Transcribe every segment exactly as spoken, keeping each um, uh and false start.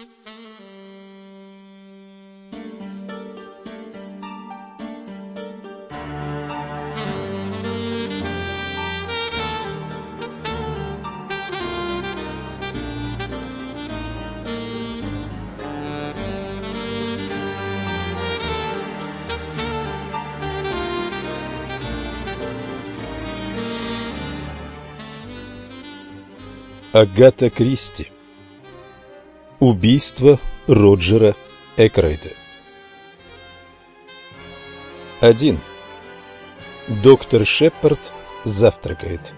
Агата Кристи. Убийство Роджера Экройда. один. Доктор Шепард завтракает.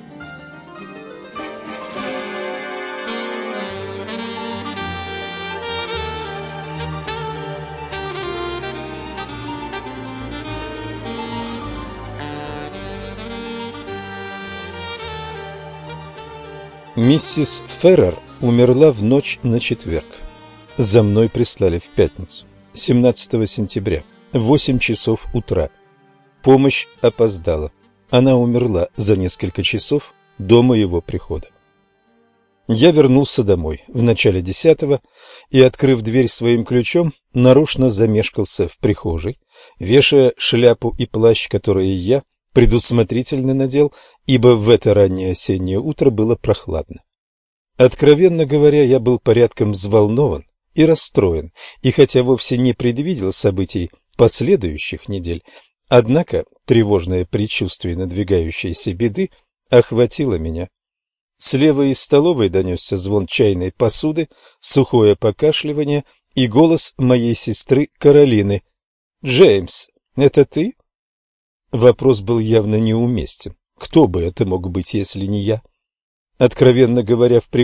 Миссис Феррер умерла в ночь на четверг. За мной прислали в пятницу, семнадцатого сентября, в восемь часов утра. Помощь опоздала. Она умерла за несколько часов до моего прихода. Я вернулся домой в начале десятого и, открыв дверь своим ключом, нарочно замешкался в прихожей, вешая шляпу и плащ, которые я предусмотрительно надел, ибо в это раннее осеннее утро было прохладно. Откровенно говоря, я был порядком взволнован и расстроен, и хотя вовсе не предвидел событий последующих недель, однако тревожное предчувствие надвигающейся беды охватило меня. Слева из столовой донесся звон чайной посуды, сухое покашливание и голос моей сестры Каролины. «Джеймс, это ты?» Вопрос был явно неуместен. Кто бы это мог быть, если не я? Откровенно говоря, в